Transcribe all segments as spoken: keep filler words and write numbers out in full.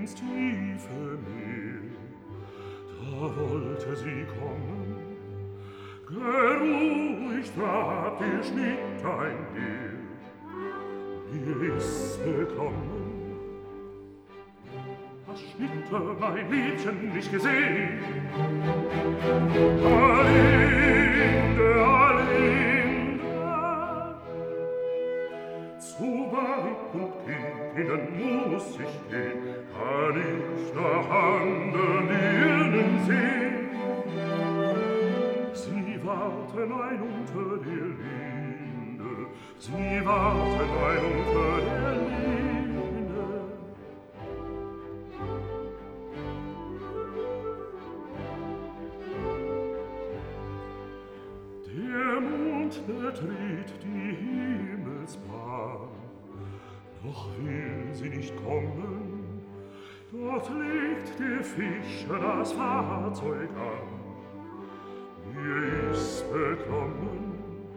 ins tiefe Meer. Da wollte sie kommen, geruhig trat der Schnitt einher. Mir ist beklommen, das Schnitte mein Liebchen nicht gesehen. Alinde, Alinde, zu Weib und Kind muss ich gehen, kann ich nach anderen Dirnen sehen. Sie warten ein unter der Linde, sie warten ein unter der Linde. Der Mond betritt die Himmelsbahn, doch will sie nicht kommen, dort legt der Fischer das Fahrzeug an. Mir ist beklommen,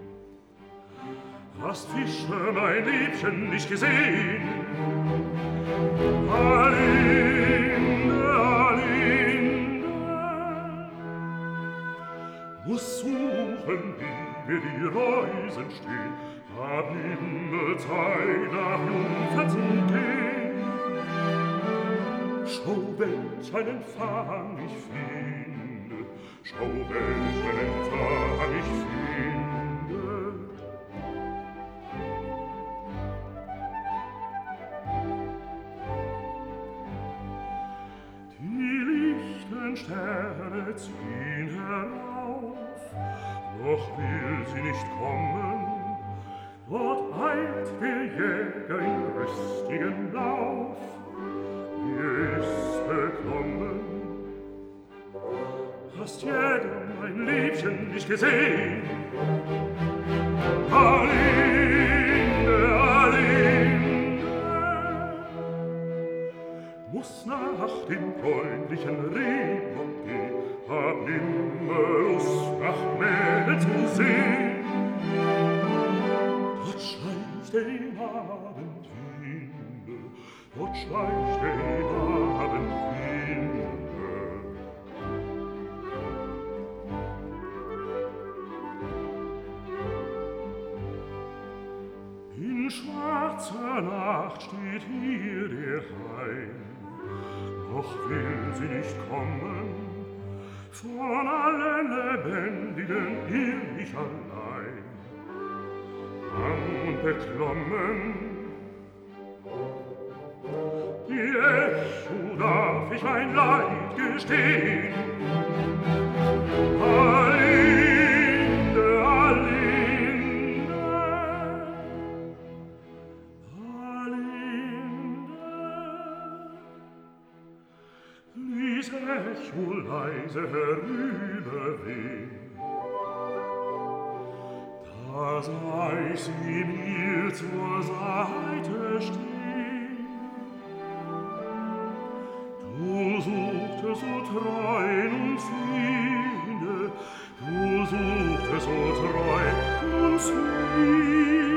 hast Fischer mein Liebchen nicht gesehen. Alinde, Alinde, muss suchen, wie mir die Reusen stehen, hab immer Zeit nach Jungfer zu gehen. Schau, welch einen Fang ich finde, schau, welch einen Fang ich finde. Die lichten Sterne ziehen herauf, noch will sie nicht kommen, dort eilt der Jäger in rüstigen Lauf. Mir ist beklommen, hast Jäger mein Liebchen nicht gesehen. Alinde, Alinde, muss nach dem bräunlichen Rehbock gehen, hab nimmer Lust nach Mähne zu sehen. Dort schleicht der Abendwinde, dort schleicht der Abendwinde. In schwarzer Nacht steht hier der Hain, doch will sie nicht kommen, von allen Lebendigen hier ich allein. Bang und beklommen, die Echo darf ich mein Leid gestehen. Alinde, Alinde, Alinde, ließ Echo leise herüberwehen. Da sah ich sie mir zur Seite stehen. Du suchtest so treu und fine, du suchtest so treu und fine.